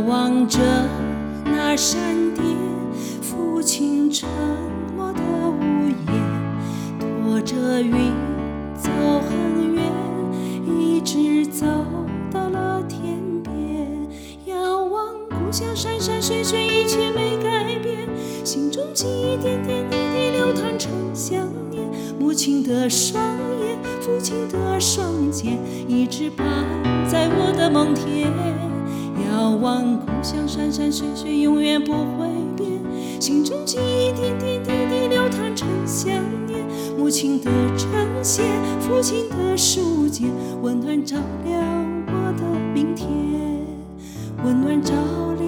望着那闪电，父亲沉默的午夜，拖着云走很远，一直走到了天边。仰望故乡山山水水，一切没改变，心中记忆点点滴滴流淌成想念。母亲的双眼，父亲的双肩，一直伴在我的梦田。遥望故乡山山水水，永远不会变，心中记忆点点滴滴流淌成想念。母亲的呈现，父亲的书简，温暖照亮我的明天，温暖照亮